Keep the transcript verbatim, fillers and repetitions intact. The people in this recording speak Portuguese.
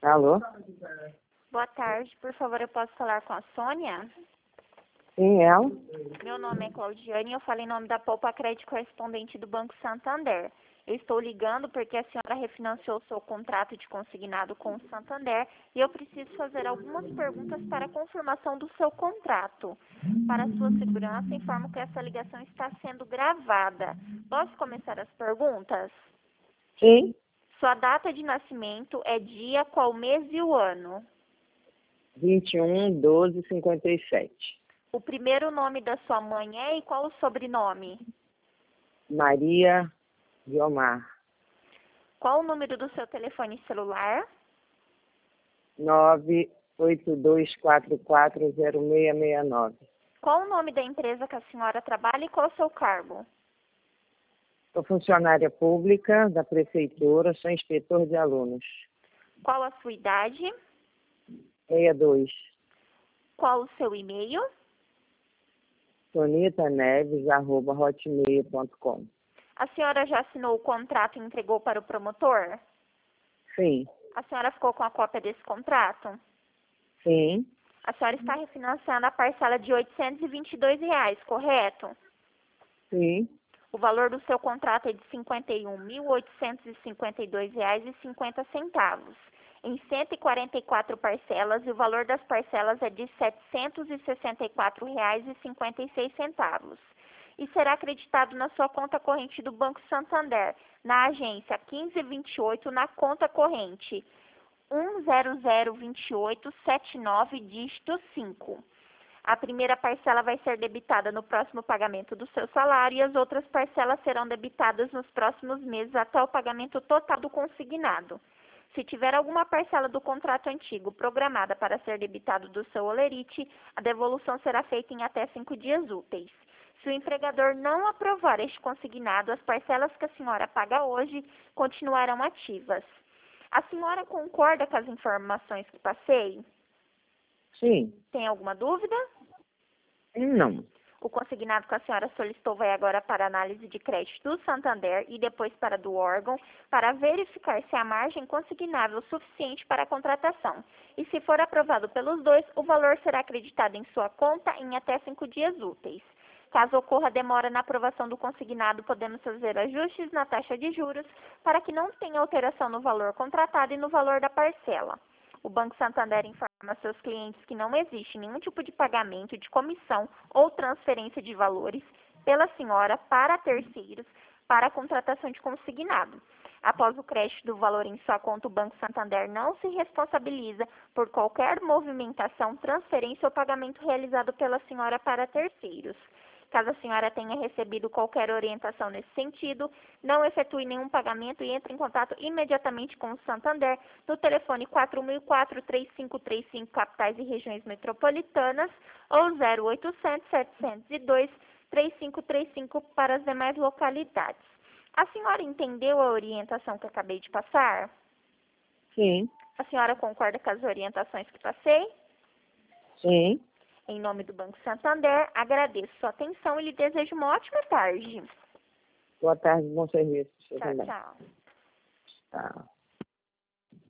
Alô? Boa tarde, por favor, eu posso falar com a Sônia? Sim, ela? Meu nome é Claudiane e eu falo em nome da Poupa Crédito Correspondente do Banco Santander. Eu estou ligando porque a senhora refinanciou seu contrato de consignado com o Santander e eu preciso fazer algumas perguntas para a confirmação do seu contrato. Para sua segurança, informo que essa ligação está sendo gravada. Posso começar as perguntas? Sim. Sua data de nascimento é dia, qual mês e o ano? vinte e um, doze, cinquenta e sete. O primeiro nome da sua mãe é e qual o sobrenome? Maria Guiomar. Qual o número do seu telefone celular? nove oito dois quatro quatro zero seis seis nove. Qual o nome da empresa que a senhora trabalha e qual o seu cargo? Sou funcionária pública da prefeitura, sou inspetor de alunos. Qual a sua idade? sessenta e dois. Qual o seu e-mail? sonita neves arroba hotmail ponto com. A senhora já assinou o contrato e entregou para o promotor? Sim. A senhora ficou com a cópia desse contrato? Sim. A senhora está refinanciando a parcela de oitocentos e vinte e dois reais, correto? Sim. O valor do seu contrato é de cinquenta e um mil oitocentos e cinquenta e dois reais e cinquenta centavos, em cento e quarenta e quatro parcelas, e o valor das parcelas é de setecentos e sessenta e quatro reais e cinquenta e seis centavos. E será acreditado na sua conta corrente do Banco Santander, na agência quinze vinte e oito, na conta corrente um zero zero dois oito sete nove, dígito cinco. A primeira parcela vai ser debitada no próximo pagamento do seu salário e as outras parcelas serão debitadas nos próximos meses até o pagamento total do consignado. Se tiver alguma parcela do contrato antigo programada para ser debitado do seu holerite, a devolução será feita em até cinco dias úteis. Se o empregador não aprovar este consignado, as parcelas que a senhora paga hoje continuarão ativas. A senhora concorda com as informações que passei? Sim. Tem alguma dúvida? Não. O consignado que a senhora solicitou vai agora para análise de crédito do Santander e depois para do órgão, para verificar se a margem consignável é suficiente para a contratação. E se for aprovado pelos dois, o valor será acreditado em sua conta em até cinco dias úteis. Caso ocorra demora na aprovação do consignado, podemos fazer ajustes na taxa de juros para que não tenha alteração no valor contratado e no valor da parcela. O Banco Santander informa seus clientes que não existe nenhum tipo de pagamento de comissão ou transferência de valores pela senhora para terceiros para a contratação de consignado. Após o crédito do valor em sua conta, o Banco Santander não se responsabiliza por qualquer movimentação, transferência ou pagamento realizado pela senhora para terceiros. Caso a senhora tenha recebido qualquer orientação nesse sentido, não efetue nenhum pagamento e entre em contato imediatamente com o Santander no telefone quatro mil e quatro, três cinco três cinco, capitais e regiões metropolitanas, ou zero oitocentos, setecentos e dois, três cinco três cinco para as demais localidades. A senhora entendeu a orientação que acabei de passar? Sim. A senhora concorda com as orientações que passei? Sim. Em nome do Banco Santander, agradeço sua atenção e lhe desejo uma ótima tarde. Boa tarde, bom serviço. Tchau, tchau. Tchau.